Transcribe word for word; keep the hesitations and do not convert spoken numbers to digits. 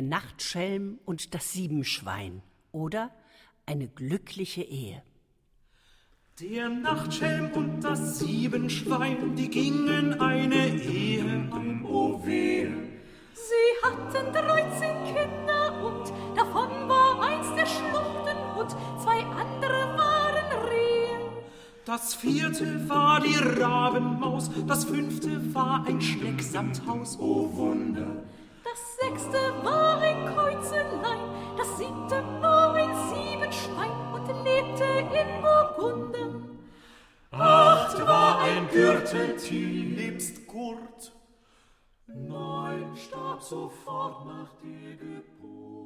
Nachtschelm und das Siebenschwein oder Eine glückliche Ehe. Der Nachtschelm und das Siebenschwein, die gingen eine Ehe ein, oh wehe. Sie hatten dreizehn Kinder und davon war eins der Schluchtenhund, zwei andere waren Rehe. Das vierte war die Rabenmaus, das fünfte war ein Schnecksamthaus, oh Wunder. Das sechste war ein Käuzelein, das siebte war ein Siebenschwein und lebte in Burgunder. Acht war ein Gürteltier, nebst Gurt. Neun starb sofort nach der Geburt.